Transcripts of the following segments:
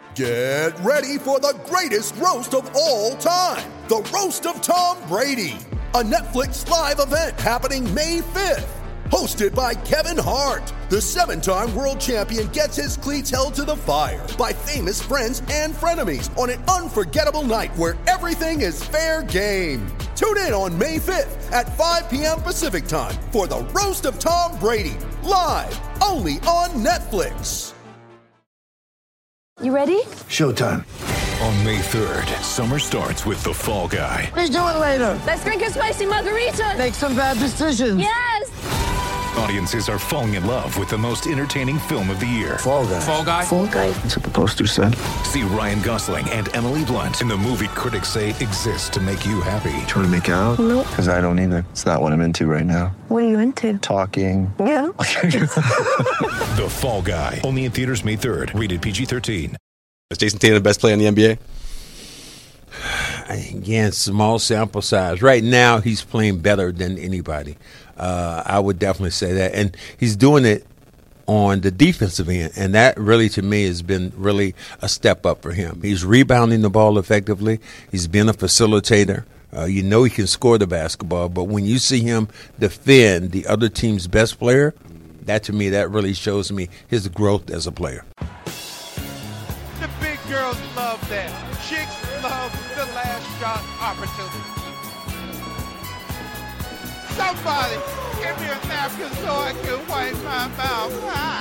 Get ready for the greatest roast of all time, the Roast of Tom Brady, a Netflix live event happening May 5th. Hosted by Kevin Hart, the 7-time world champion gets his cleats held to the fire by famous friends and frenemies on an unforgettable night where everything is fair game. Tune in on May 5th at 5 p.m. Pacific time for the Roast of Tom Brady, live only on Netflix. You ready? Showtime. On May 3rd, summer starts with The Fall Guy. Let's do it later. Let's drink a spicy margarita. Make some bad decisions. Yes! Audiences are falling in love with the most entertaining film of the year. Fall Guy. Fall Guy? Fall guy. That's what the poster said. See Ryan Gosling and Emily Blunt in the movie critics say exists to make you happy. Trying to make it out? Nope. Because I don't either. It's not what I'm into right now. What are you into? Talking. Yeah. The Fall Guy. Only in theaters May 3rd. Rated PG-13. Is Jason Tatum the best player in the NBA? Again, small sample size. Right now, he's playing better than anybody. I would definitely say that. And he's doing it on the defensive end. And that really, to me, has been really a step up for him. He's rebounding the ball effectively. He's been a facilitator. You know he can score the basketball. But when you see him defend the other team's best player, that to me, that really shows me his growth as a player. The big girls love that. Chicks love the last shot opportunity. Somebody give me a napkin so I can wipe my mouth.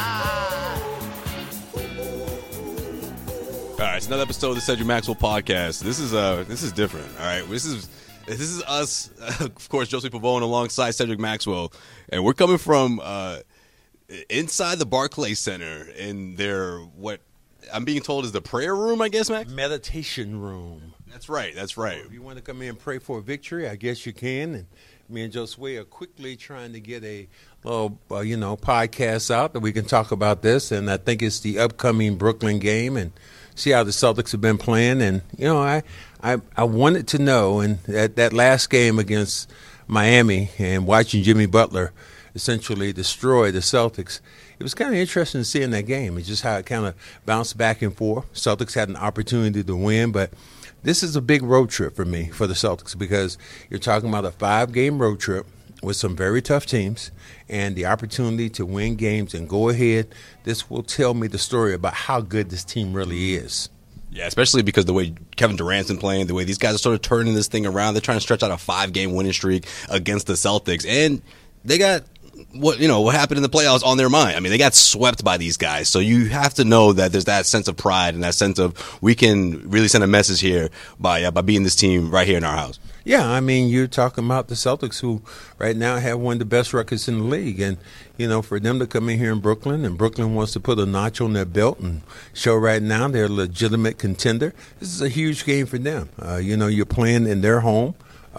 All right, it's another episode of the Cedric Maxwell podcast. This is different. All right, this is us, of course, Joseph Pavone alongside Cedric Maxwell, and we're coming from inside the Barclays Center in their what I'm being told is the prayer room, I guess, Max? Meditation room. That's right. If you want to come in and pray for a victory, I guess you can. And me and Josue are quickly trying to get a little, podcast out that we can talk about this. And I think it's the upcoming Brooklyn game and see how the Celtics have been playing. And, I wanted to know, and that last game against Miami and watching Jimmy Butler essentially destroy the Celtics, it was kind of interesting seeing that game. It's just how it kind of bounced back and forth. Celtics had an opportunity to win, but this is a big road trip for me, for the Celtics, because you're talking about a 5-game road trip with some very tough teams and the opportunity to win games and go ahead. This will tell me the story about how good this team really is. Yeah, especially because the way Kevin Durant's been playing, the way these guys are sort of turning this thing around. They're trying to stretch out a 5-game winning streak against the Celtics, and they got what happened in the playoffs on their mind. I mean, they got swept by these guys. So you have to know that there's that sense of pride and that sense of we can really send a message here by beating this team right here in our house. Yeah, I mean, you're talking about the Celtics, who right now have one of the best records in the league. And, for them to come in here in Brooklyn, and Brooklyn wants to put a notch on their belt and show right now they're a legitimate contender, this is a huge game for them. You're playing in their home.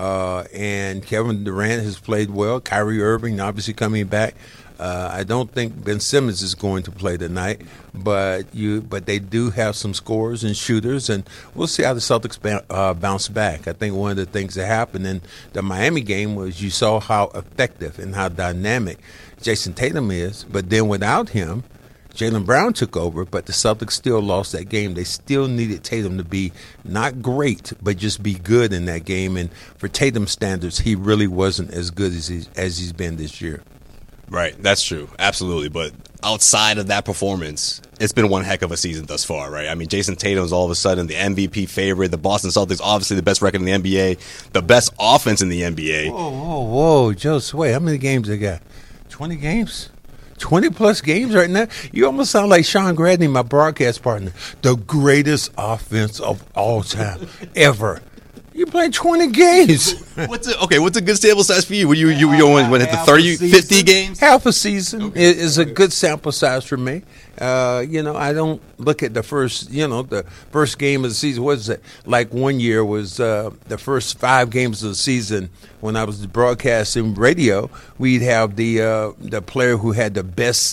And Kevin Durant has played well. Kyrie Irving obviously coming back. I don't think Ben Simmons is going to play tonight, but they do have some scorers and shooters, and we'll see how the Celtics bounce back. I think one of the things that happened in the Miami game was you saw how effective and how dynamic Jason Tatum is, but then without him, Jaylen Brown took over, but the Celtics still lost that game. They still needed Tatum to be not great, but just be good in that game. And for Tatum's standards, he really wasn't as good as he's been this year. Right, that's true, absolutely. But outside of that performance, it's been one heck of a season thus far, right? I mean, Jason Tatum's all of a sudden the MVP favorite. The Boston Celtics, obviously the best record in the NBA, the best offense in the NBA. Whoa, Josue, how many games they got? 20 games? 20-plus games right now? You almost sound like Sean Gradney, my broadcast partner. The greatest offense of all time, ever. You played 20 games. What's a good sample size for you? You went hit the 30, 50 games? Half a season is a good sample size for me. I don't look at the first game of the season. What is it? Like one year was the first 5 games of the season when I was broadcasting radio. We'd have the player who had the best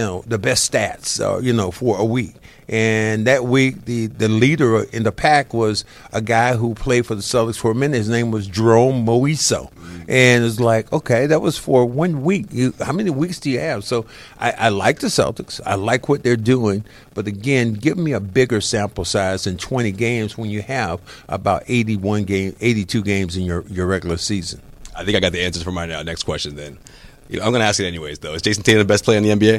stats, for a week. And that week, the leader in the pack was a guy who played for the Celtics for a minute. His name was Jerome Moiso. And it's like, okay, that was for 1 week. How many weeks do you have? So I like the Celtics. I like what they're doing. But again, give me a bigger sample size than 20 games when you have about 82 games in your regular season. I think I got the answers for my next question then. I'm going to ask it anyways, though. Is Jason Tatum the best player in the NBA?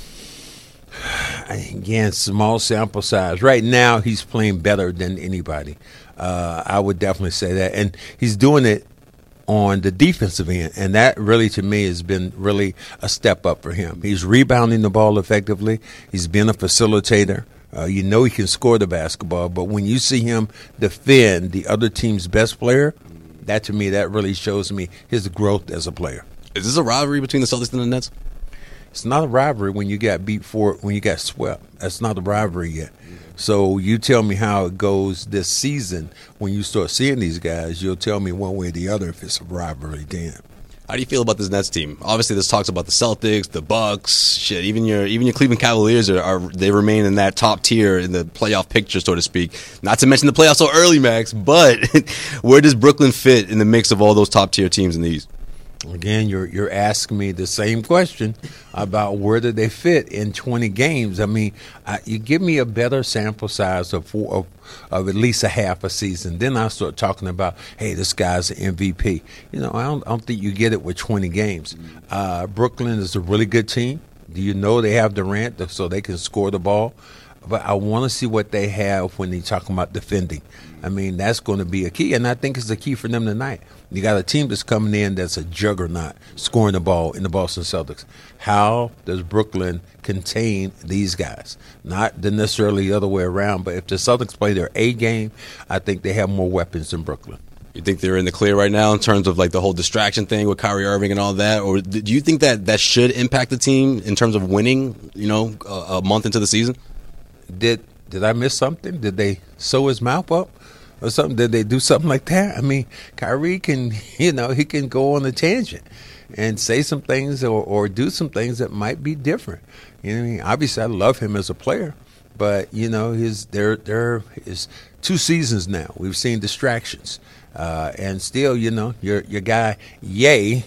Again, small sample size. Right now, he's playing better than anybody. I would definitely say that. And he's doing it on the defensive end, and that really, to me, has been really a step up for him. He's rebounding the ball effectively. He's been a facilitator. He can score the basketball, but when you see him defend the other team's best player, that to me, that really shows me his growth as a player. Is this a rivalry between the Celtics and the Nets? It's not a rivalry when you got when you got swept. That's not a rivalry yet. So you tell me how it goes this season when you start seeing these guys. You'll tell me one way or the other if it's a rivalry then. How do you feel about this Nets team? Obviously, this talks about the Celtics, the Bucks, shit. Even your Cleveland Cavaliers they remain in that top tier in the playoff picture, so to speak. Not to mention the playoffs so early, Max. But where does Brooklyn fit in the mix of all those top tier teams in the East? Again, you're asking me the same question about where do they fit in 20 games. I mean, you give me a better sample size of at least a half a season. Then I start talking about, hey, this guy's an MVP. I don't think you get it with 20 games. Brooklyn is a really good team. Do you know they have Durant so they can score the ball? But I want to see what they have when they're talking about defending. I mean, that's going to be a key, and I think it's a key for them tonight. You got a team that's coming in that's a juggernaut, scoring the ball in the Boston Celtics. How does Brooklyn contain these guys? Not necessarily the other way around, but if the Celtics play their A game, I think they have more weapons than Brooklyn. You think they're in the clear right now in terms of like the whole distraction thing with Kyrie Irving and all that? Or do you think that should impact the team in terms of winning, a month into the season? Did I miss something? Did they sew his mouth up or something? Did they do something like that? I mean, Kyrie can, he can go on a tangent and say some things or do some things that might be different. Obviously, I love him as a player, but there is 2 seasons now. We've seen distractions, and still, your guy Ye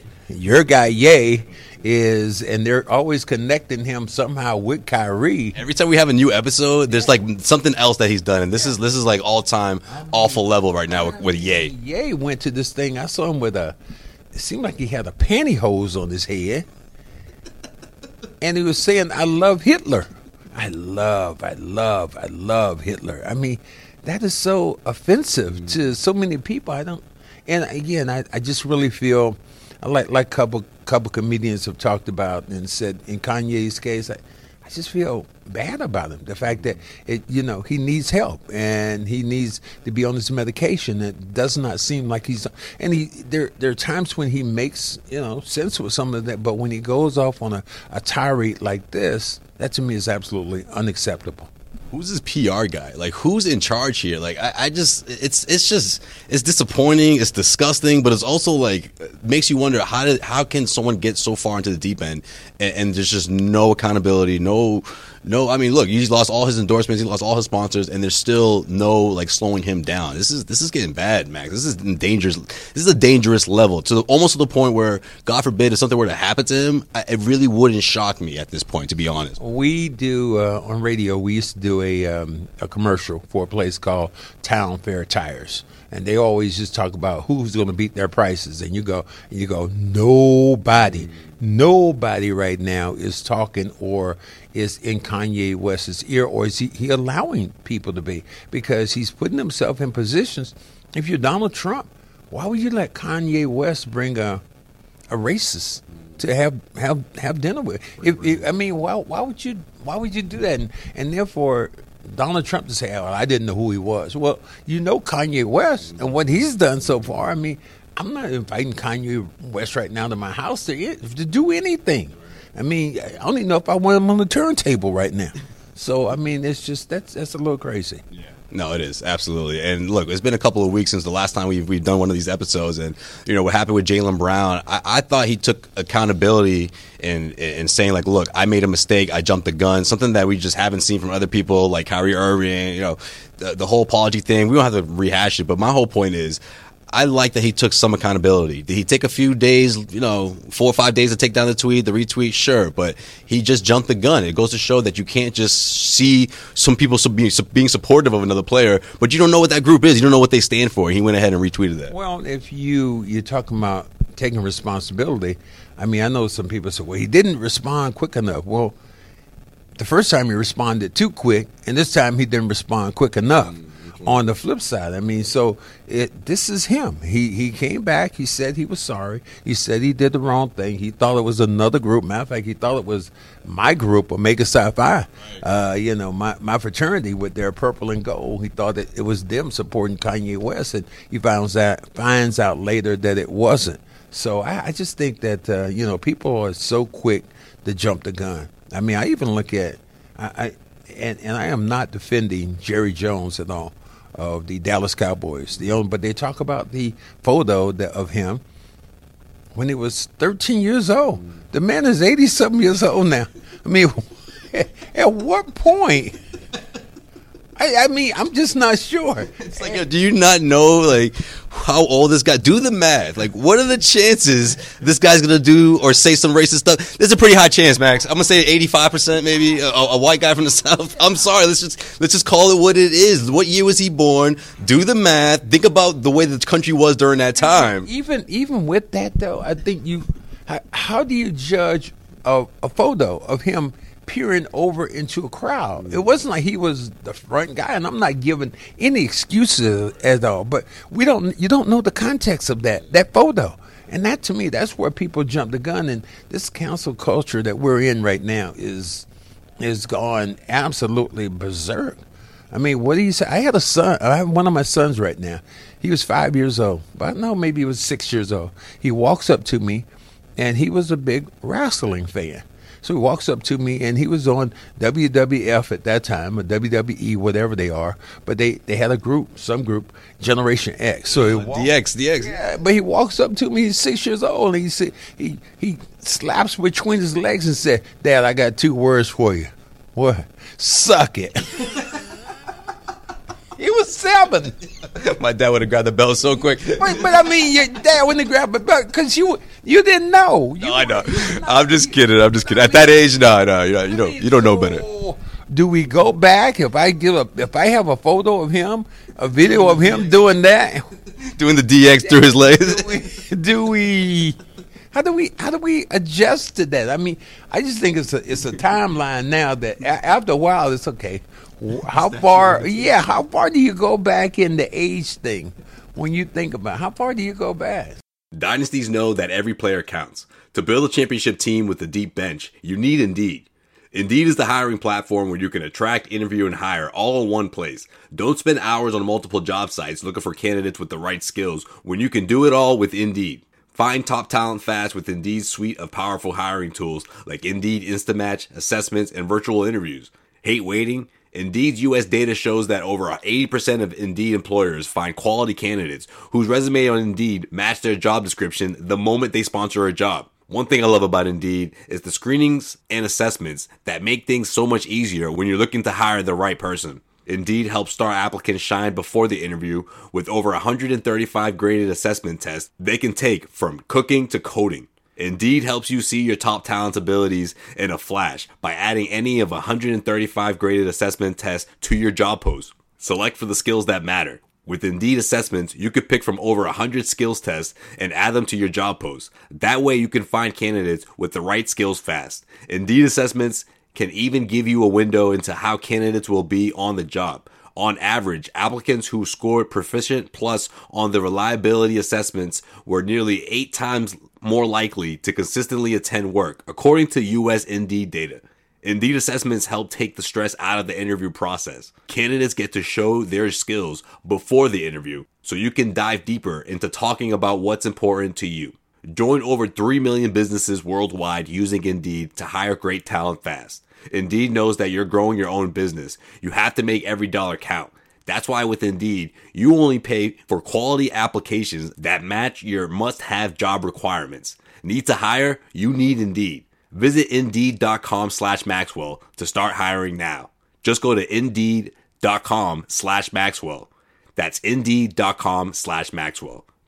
is, and they're always connecting him somehow with Kyrie. Every time we have a new episode, there's like something else that he's done, and this is like all time awful level right now with Ye. Ye went to this thing. I saw him with it seemed like he had a pantyhose on his head, and he was saying, "I love Hitler. I love Hitler." I mean, that is so offensive to so many people. And again, I just really feel. Like a couple comedians have talked about and said in Kanye's case, I just feel bad about him. The fact that he needs help and he needs to be on his medication. It does not seem like he's. And there are times when he makes sense with some of that, but when he goes off on a tirade like this, that to me is absolutely unacceptable. Who's his PR guy? Like, who's in charge here? Like, it's disappointing. It's disgusting, but it's also like makes you wonder how can someone get so far into the deep end and there's just no accountability, no. I mean, look, he's lost all his endorsements, he lost all his sponsors, and there's still no like slowing him down. This is getting bad, Max. This is dangerous. This is a dangerous level almost to the point where, God forbid, if something were to happen to him, it really wouldn't shock me at this point, to be honest. We do on radio. We used to do a commercial for a place called Town Fair Tires, and they always just talk about who's going to beat their prices, and you go, nobody right now is talking or is in Kanye West's ear, or is he allowing people to be, because he's putting himself in positions. If you're Donald Trump, why would you let Kanye West bring a racist to have dinner with? Why would you do that? And therefore, Donald Trump to say, "Oh, I didn't know who he was." Well, Kanye West and what he's done so far. I mean, I'm not inviting Kanye West right now to my house to do anything. I mean, I don't even know if I want him on the turntable right now. So, I mean, it's just that's a little crazy. Yeah. No, it is, absolutely. And look, it's been a couple of weeks since the last time we've done one of these episodes, and what happened with Jaylen Brown. I thought he took accountability in saying, like, look, I made a mistake, I jumped the gun, something that we just haven't seen from other people like Kyrie Irving. The whole apology thing. We don't have to rehash it, but my whole point is, I like that he took some accountability. Did he take a few days, 4 or 5 days to take down the tweet, the retweet? Sure, but he just jumped the gun. It goes to show that you can't just see some people being supportive of another player, but you don't know what that group is. You don't know what they stand for. He went ahead and retweeted that. Well, if you're talking about taking responsibility, I mean, I know some people say, well, he didn't respond quick enough. Well, the first time he responded too quick, and this time he didn't respond quick enough. On the flip side, I mean, so this is him. He came back. He said he was sorry. He said he did the wrong thing. He thought it was another group. Matter of fact, he thought it was my group, Omega Psi Phi. My fraternity with their purple and gold. He thought that it was them supporting Kanye West, and he finds out later that it wasn't. So I just think that people are so quick to jump the gun. I mean, I even look at and I am not defending Jerry Jones at all, of the Dallas Cowboys. But they talk about the photo of him when he was 13 years old. The man is 80-something years old now. I mean, at what point? I mean, I'm just not sure. It's like, yo, do you not know, like, how old this guy? Do the math. Like, what are the chances this guy's going to do or say some racist stuff? There's a pretty high chance, Max. I'm going to say 85% maybe, a white guy from the South. I'm sorry. Let's just call it what it is. What year was he born? Do the math. Think about the way the country was during that time. Even with that, though, I think how do you judge a photo of him peering over into a crowd? It wasn't like he was the front guy, and I'm not giving any excuses at all, but you don't know the context of that photo. And that, to me, that's where people jump the gun. And this cancel culture that we're in right now is gone absolutely berserk. I mean, what do you say? I had a son. I have one of my sons right now. He was 5 years old, but no, maybe he was 6 years old. He walks up to me, and he was a big wrestling fan. So he walks up to me, and he was on WWF at that time, or WWE, whatever they are. But they had some group, Generation X. So DX. Yeah, but he walks up to me. He's 6 years old, and he slaps between his legs and said, "Dad, I got 2 words for you." What? Suck it. He was 7. My dad would have grabbed the belt so quick. But I mean, your dad wouldn't grab the belt because you didn't know. No, I know. I'm just kidding. At that age, no. You don't know better. Do we go back if I have a photo of him, a video of him doing that, doing the DX through his legs? How do we adjust to that? I mean, I just think it's a timeline now that after a while it's okay. How far do you go back in the age thing when you think about it? How far do you go back? Dynasties know that every player counts. To build a championship team with a deep bench, you need Indeed. Indeed is the hiring platform where you can attract, interview, and hire all in one place. Don't spend hours on multiple job sites looking for candidates with the right skills when you can do it all with Indeed. Find top talent fast with Indeed's suite of powerful hiring tools like Indeed Instant Match, assessments, and virtual interviews. Hate waiting? Indeed's U.S. data shows that over 80% of Indeed employers find quality candidates whose resume on Indeed match their job description the moment they sponsor a job. One thing I love about Indeed is the screenings and assessments that make things so much easier when you're looking to hire the right person. Indeed helps star applicants shine before the interview with over 135 graded assessment tests they can take from cooking to coding. Indeed helps you see your top talent's abilities in a flash by adding any of 135 graded assessment tests to your job post. Select for the skills that matter. With Indeed assessments, you could pick from over 100 skills tests and add them to your job post. That way you can find candidates with the right skills fast. Indeed assessments can even give you a window into how candidates will be on the job. On average, applicants who scored Proficient Plus on the reliability assessments were nearly 8 times more likely to consistently attend work, according to U.S. Indeed data. Indeed assessments help take the stress out of the interview process. Candidates get to show their skills before the interview, so you can dive deeper into talking about what's important to you. Join over 3 million businesses worldwide using Indeed to hire great talent fast. Indeed knows that you're growing your own business. You have to make every dollar count. That's why with Indeed, you only pay for quality applications that match your must-have job requirements. Need to hire? You need Indeed. Visit Indeed.com/Maxwell to start hiring now. Just go to Indeed.com/Maxwell. That's Indeed.com/Maxwell.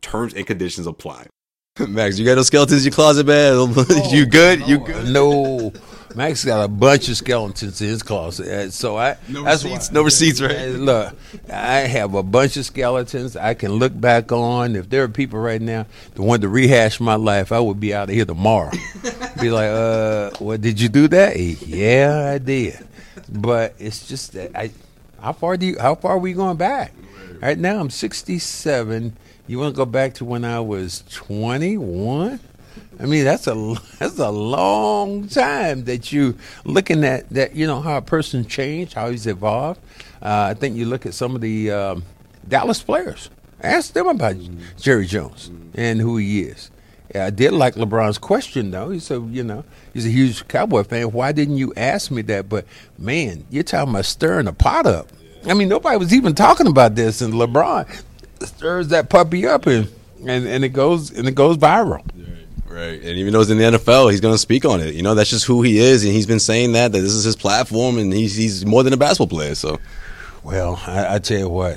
Terms and conditions apply. Max, you got those skeletons in your closet, man? You good? You good? No. Max got a bunch of skeletons in his closet. No receipts, right? Hey, look, I have a bunch of skeletons I can look back on. If there are people right now that want to rehash my life, I would be out of here tomorrow. Be like, well, did you do that? Yeah, I did. But it's just that how far are we going back? Right now I'm 67. You want to go back to when I was 21? I mean, that's a long time that you looking at that. You know how a person changed, how he's evolved. I think you look at some of the Dallas players. Ask them about Jerry Jones and who he is. I did like LeBron's question, though. He said, he's a huge Cowboy fan. Why didn't you ask me that? But, man, you're talking about stirring the pot up. I mean, nobody was even talking about this, and LeBron stirs that puppy up, and it goes viral. Right, and even though it's in the NFL, he's going to speak on it. That's just who he is, and he's been saying that this is his platform, and he's more than a basketball player. So, well, I tell you what,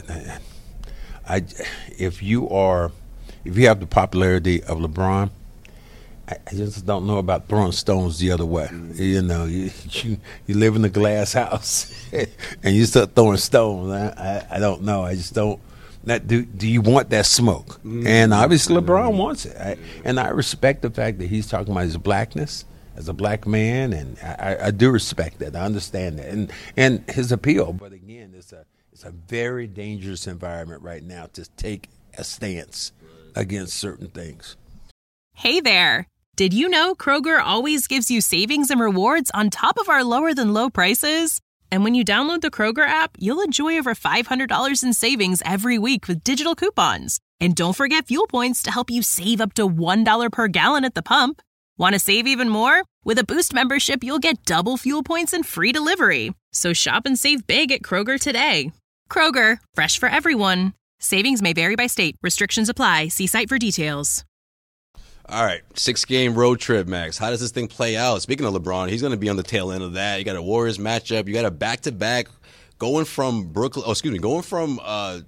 if you have the popularity of LeBron, I just don't know about throwing stones the other way. You live in a glass house, and you start throwing stones. I don't know. I just don't. Do you want that smoke? And obviously LeBron wants it. And I respect the fact that he's talking about his blackness as a black man, and I do respect that. I understand that. And his appeal. But again, it's a very dangerous environment right now to take a stance against certain things. Hey there. Did you know Kroger always gives you savings and rewards on top of our lower than low prices? And when you download the Kroger app, you'll enjoy over $500 in savings every week with digital coupons. And don't forget fuel points to help you save up to $1 per gallon at the pump. Want to save even more? With a Boost membership, you'll get double fuel points and free delivery. So shop and save big at Kroger today. Kroger, fresh for everyone. Savings may vary by state. Restrictions apply. See site for details. All right, 6-game road trip, Max. How does this thing play out? Speaking of LeBron, he's going to be on the tail end of that. You got a Warriors matchup. You got a back-to-back going from Brooklyn. Going from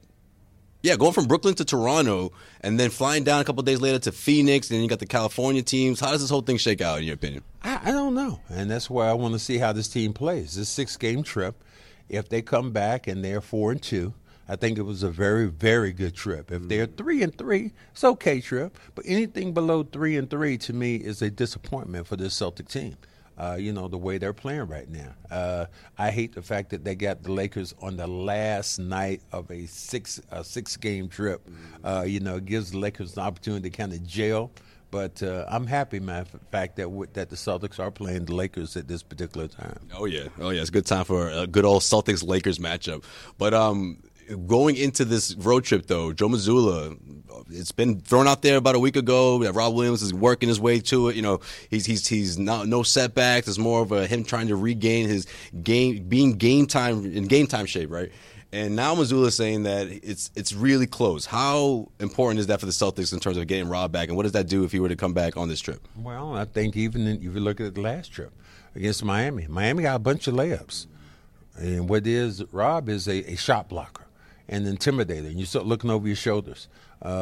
Brooklyn to Toronto, and then flying down a couple days later to Phoenix. And then you got the California teams. How does this whole thing shake out, in your opinion? I don't know, and that's why I want to see how this team plays. This 6-game trip, if they come back and they're 4-2. I think it was a very, very good trip. If they're 3-3, it's okay trip. But anything below 3-3 to me is a disappointment for this Celtic team. The way they're playing right now. I hate the fact that they got the Lakers on the last night of a six-game trip. It gives the Lakers an opportunity to kind of gel. But I'm happy, man, for the fact that the Celtics are playing the Lakers at this particular time. Oh yeah, it's a good time for a good old Celtics-Lakers matchup. But going into this road trip, though, Joe Mazzulla, it's been thrown out there about a week ago that Rob Williams is working his way to it. He's not no setbacks. It's more of him trying to regain his being game time shape, right? And now Mazzulla is saying that it's really close. How important is that for the Celtics in terms of getting Rob back, and what does that do if he were to come back on this trip? Well, I think if you look at the last trip against Miami got a bunch of layups, and Rob is a shot blocker and intimidator, and you start looking over your shoulders.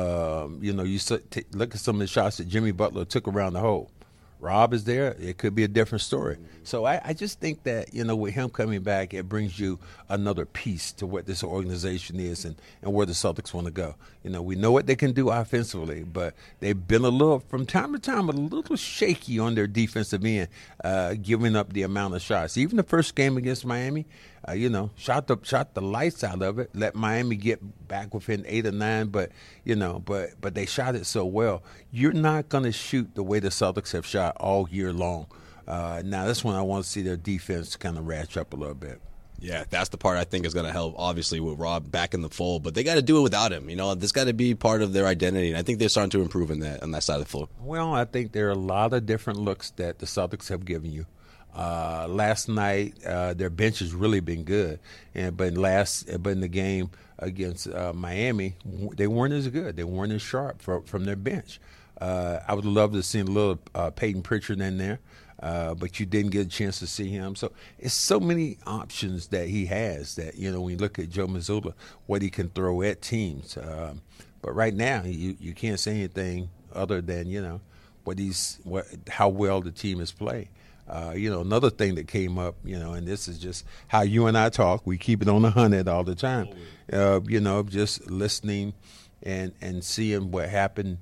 You look at some of the shots that Jimmy Butler took around the hole. Rob is there, it could be a different story. So I just think that, with him coming back, it brings you another piece to what this organization is and where the Celtics want to go. We know what they can do offensively, but they've been from time to time, a little shaky on their defensive end, giving up the amount of shots. Even the first game against Miami, shot the lights out of it, let Miami get back within 8 or 9, but they shot it so well. You're not going to shoot the way the Celtics have shot all year long. Now that's when I want to see their defense kind of ratchet up a little bit. Yeah, that's the part I think is going to help, obviously, with Rob back in the fold. But they got to do it without him. This got to be part of their identity, and I think they're starting to improve on that side of the floor. Well, I think there are a lot of different looks that the Celtics have given you. Last night, their bench has really been good, but in the game against Miami, they weren't as good. They weren't as sharp from their bench. I would love to see a little Peyton Pritchard in there, but you didn't get a chance to see him. So it's so many options that he has that, when you look at Joe Mazzulla, what he can throw at teams. But right now, you can't say anything other than, how well the team is playing. Another thing that came up, and this is just how you and I talk. We keep it on 100 all the time. Just listening and seeing what happened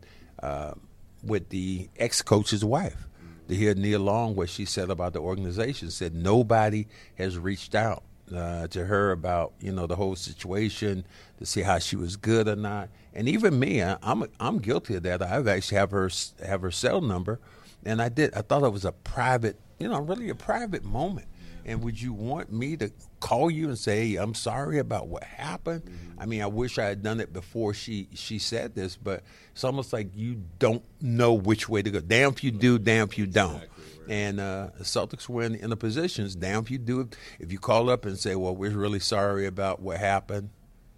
with the ex-coach's wife. To hear Nia Long, what she said about the organization, said nobody has reached out to her about the whole situation to see how she was good or not. And even me, I'm guilty of that. I've actually have her cell number, and I thought it was a private, really a private moment. And would you want me to call you and say, hey, I'm sorry about what happened? Mm-hmm. I mean, I wish I had done it before she said this, but it's almost like you don't know which way to go. Damn if you do, damn if you don't. Exactly, right. And the Celtics were in the positions, damn if you do it. If you call up and say, well, we're really sorry about what happened,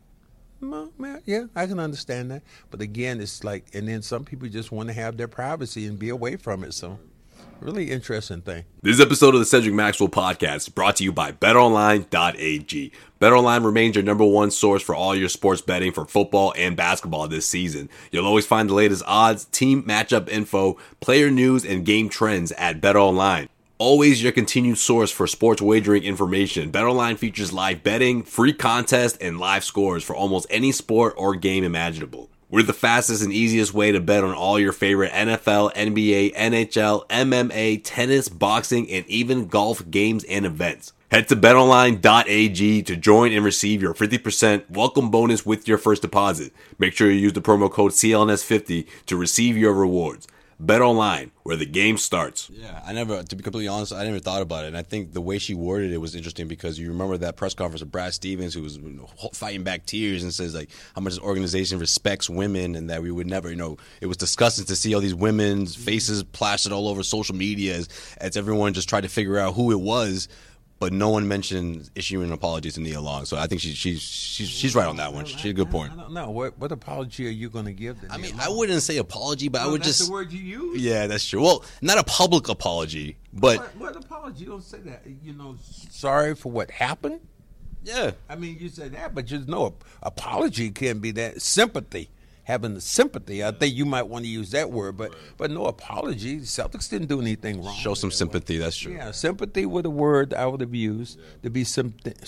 well, yeah, I can understand that. But again, it's like, and then some people just want to have their privacy and be away from it, so. Really interesting thing. This episode of the Cedric Maxwell Podcast is brought to you by BetOnline.ag. BetOnline remains your number one source for all your sports betting for football and basketball this season. You'll always find the latest odds, team matchup info, player news, and game trends at BetOnline. Always your continued source for sports wagering information. BetOnline features live betting, free contests, and live scores for almost any sport or game imaginable. We're the fastest and easiest way to bet on all your favorite NFL, NBA, NHL, MMA, tennis, boxing, and even golf games and events. Head to betonline.ag to join and receive your 50% welcome bonus with your first deposit. Make sure you use the promo code CLNS50 to receive your rewards. BetOnline, where the game starts. Yeah, to be completely honest, I never thought about it. And I think the way she worded it was interesting because you remember that press conference of Brad Stevens, who was fighting back tears and says like how much his organization respects women and that we would never, it was disgusting to see all these women's faces plastered all over social media as everyone just tried to figure out who it was. But no one mentioned issuing an apology to Nia Long, so I think she's right on that one. She had a good point. I don't know what apology are you going to give to Nia Long? I wouldn't say apology, but I would that's just. That's the word you use. Yeah, that's true. Well, not a public apology, but what apology? You don't say that. Sorry for what happened. Yeah, I mean you say that, but just no apology can be that sympathy. Having the sympathy, I think you might want to use that word, but no apology. The Celtics didn't do anything wrong. Show some sympathy. That's true. Yeah, sympathy was a word I would have used to be sympathetic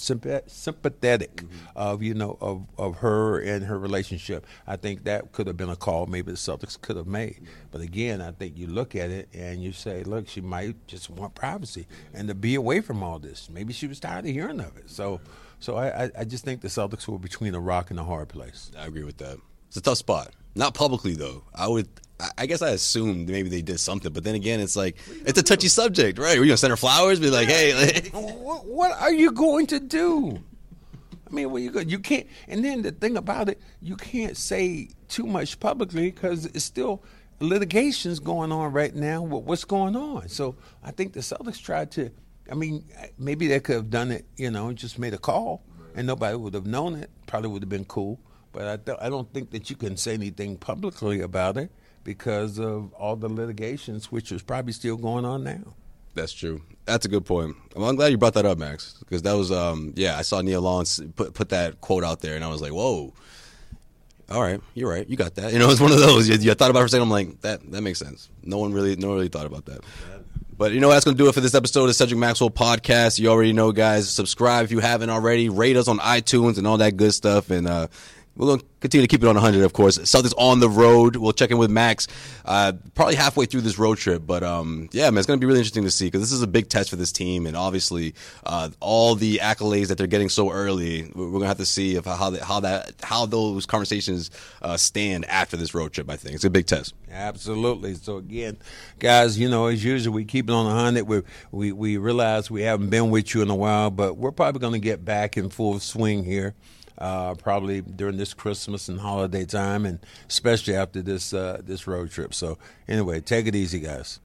of her and her relationship. I think that could have been a call maybe the Celtics could have made. But again, I think you look at it and you say, look, she might just want privacy and to be away from all this. Maybe she was tired of hearing of it. So I just think the Celtics were between a rock and a hard place. I agree with that. It's a tough spot. Not publicly, though. I guess I assumed maybe they did something, but then again, it's like, it's a touchy subject, right? We're going to send her flowers, be like, hey. What are you going to do? I mean, you can't, and then the thing about it, you can't say too much publicly because it's still litigations going on right now with what's going on. So I think the Celtics tried to, maybe they could have done it, just made a call, and nobody would have known it. Probably would have been cool. But I don't think that you can say anything publicly about it because of all the litigations, which is probably still going on now. That's true. That's a good point. Well, I'm glad you brought that up, Max, because that was, I saw Nia Long put that quote out there, and I was like, whoa. All right, you're right. You got that. It's one of those. You thought about it for a second. I'm like, that makes sense. No one really thought about that. But that's going to do it for this episode of the Cedric Maxwell Podcast. You already know, guys. Subscribe if you haven't already. Rate us on iTunes and all that good stuff. And we're going to continue to keep it on 100, of course. Celtics on the road. We'll check in with Max probably halfway through this road trip. But, yeah, man, it's going to be really interesting to see because this is a big test for this team. And obviously, all the accolades that they're getting so early, we're going to have to see how those conversations stand after this road trip, I think. It's a big test. Absolutely. So, again, guys, as usual, we keep it on 100. We realize we haven't been with you in a while, but we're probably going to get back in full swing here. Probably during this Christmas and holiday time, and especially after this road trip. So anyway, take it easy, guys.